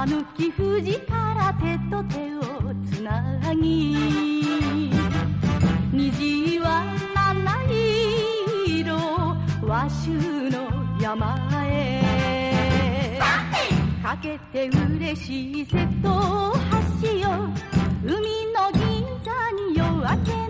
ぬき富士から手と手をつなぎ、虹は七色和州の山へかけて嬉しい瀬戸大橋よ、海の銀座に夜明け